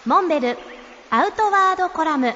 モンベルアウトワードコラム。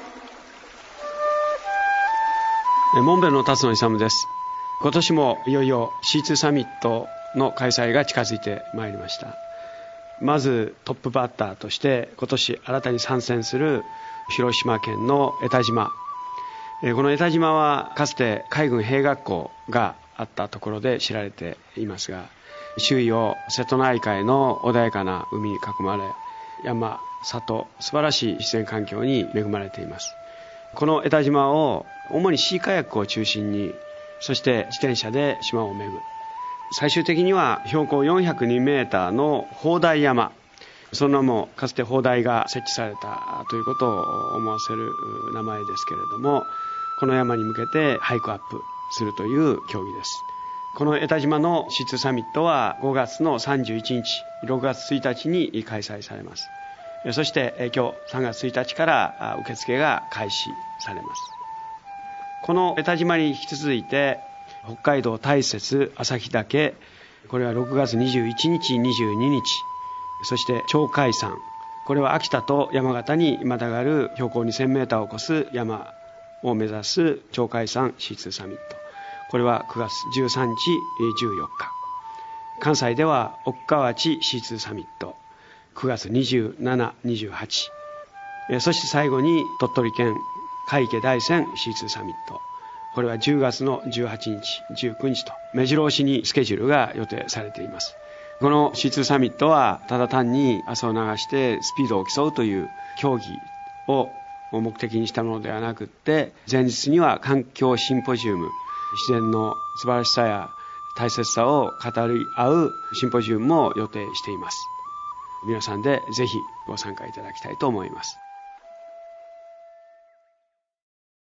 モンベルの辰野勇です。今年もいよいよ C2 サミットの開催が近づいてまいりました。まずトップバッターとして今年新たに参戦する広島県の江田島。この江田島はかつて海軍兵学校があったところで知られていますが、周囲を瀬戸内海の穏やかな海に囲まれ、山、里、素晴らしい自然環境に恵まれています。この江田島を主にシーカヤックを中心に、そして自転車で島を巡る。最終的には標高402メーターの砲台山、その名もかつて砲台が設置されたということを思わせる名前ですけれども、この山に向けてハイクアップするという競技です。この江田島の C2 サミットは5月の31日、6月1日に開催されます。そして今日3月1日から受付が開始されます。この江田島に引き続いて北海道大雪旭岳、これは6月21日22日、そして鳥海山、これは秋田と山形にまたがる標高2000メーターを超す山を目指す鳥海山 C2 サミット、これは9月13日14日。関西では奥川内 C2 サミット、9月27、28。そして最後に鳥取県海家大山 C2 サミット、これは10月の18日、19日と目白押しにスケジュールが予定されています。この C2 サミットはただ単に汗を流してスピードを競うという競技を目的にしたものではなくって、前日には環境シンポジウム、自然の素晴らしさや大切さを語り合うシンポジウムも予定しています。皆さんでぜひご参加いただきたいと思います。